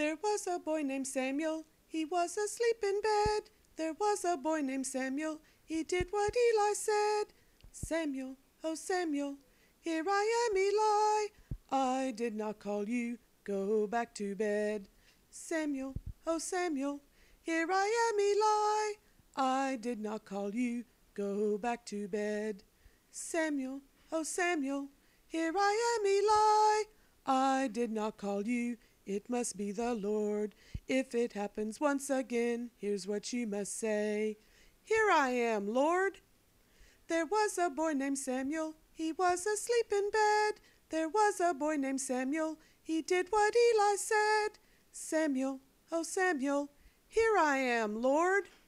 There was a boy named Samuel, he was asleep in bed. There was a boy named Samuel, he did what Eli said. Samuel, oh Samuel, here I am, Eli. I did not call you, go back to bed. Samuel, oh Samuel, here I am, Eli. I did not call you, go back to bed. Samuel, oh Samuel, here I am, Eli. I did not call you, it must be the Lord. If it happens once again, here's what you must say. Here I am, Lord. There was a boy named Samuel, he was asleep in bed. There was a boy named Samuel, he did what Eli said. Samuel, oh Samuel, here I am, Lord.